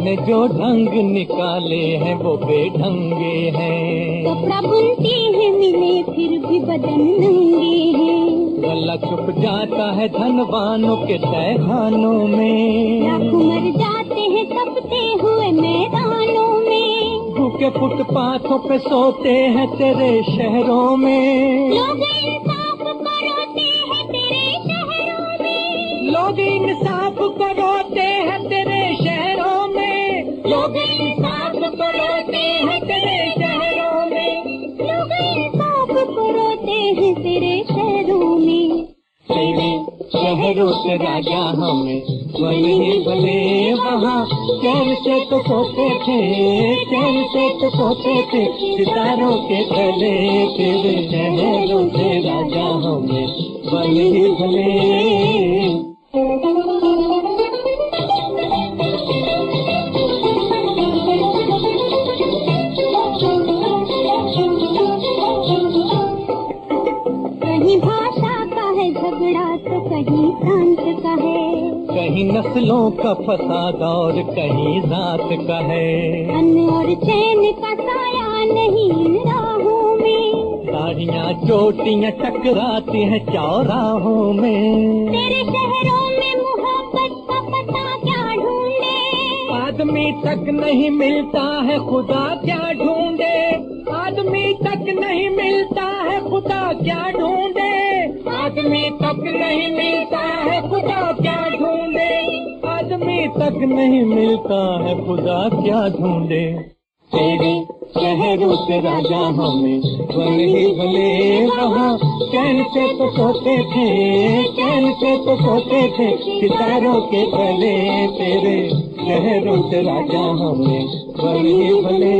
ने जो ढंग निकाले हैं वो बेढंगे हैं। कपड़ा बुनती है मिले फिर भी बदन नंगे हैं। गला छुप जाता है धनवानों के तहखानों में। लाख मर जाते हैं तपते हुए मैदानों में। भूखे फुटपाथों पे सोते हैं तेरे शहरों में। लोग इंसाफ को रोते हैं तेरे शहरों में। लोग इंसाफ को रोते हैं तेरे शहरों में। लोग इंसाफ को रोते हैं तेरे शहरों में। लोग इंसाफ को रोते हैं तेरे शहरों में। तेरे शहरों से राजा हमें भले भले वहाँ चैन से तो सोते थे, चैन से तो सोते थे सितारों के तले। तेरे शहरों से राजा हमें भले भले। कहीं भाषा का है झगड़ा तो कहीं प्रांत का है। कहीं नस्लों का फसाद और कहीं जात का है। अन्न और चैन का साया नहीं इन राहों में। साड़ियाँ चोटियाँ टकराती हैं चौराहों में। तेरे शहरों में मोहब्बत का पता क्या ढूंढे। आदमी तक नहीं मिलता है खुदा क्या ढूंढे। आदमी तक नहीं मिलता है खुदा क्या ढूंढे। आदमी तक नहीं मिलता है खुदा क्या ढूंढे। आदमी तक नहीं मिलता है खुदा क्या ढूंढे। तेरे शहरों से राजा हमें भले भले वहाँ चैन से तो सोते थे, चैन से तो सोते थे सितारों के तले। तेरे शहरों से राजा हमें भले भले।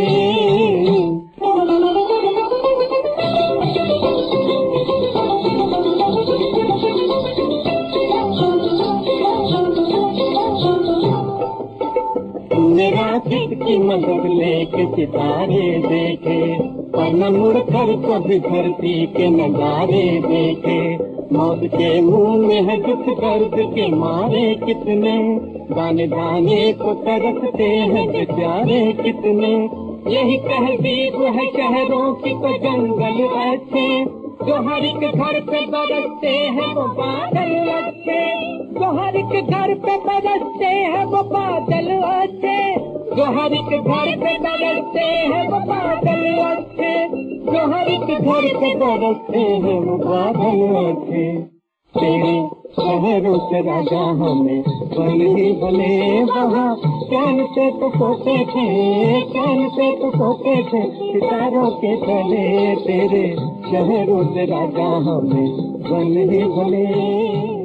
राकेट की मदद लेके सितारे देखे, पर न मुड़ कर कभी धरती के नजारे देखे। मौत के मुंह में है दुख दर्द के मारे कितने, दाने दाने को तरसते हैं बेचारे कितने। यही तहजीब है शहरों की तो जंगल अच्छे, जो हर एक घर पे बरसते हैं वो बादल अच्छे। जो हर एक घर पे बरसते हैं वो बादल अच्छे। जो हर एक घर पे बरसते हैं वो बादल अच्छे। जो हर एक घर पे बरसते हैं वो बादल अच्छे। तेरे शहरों से राजा हमें भले भले वहाँ चैन से तो सोते थे, चैन से तो सोते थे सितारों के तले। तेरे शहरों से राजा हमें भले भले।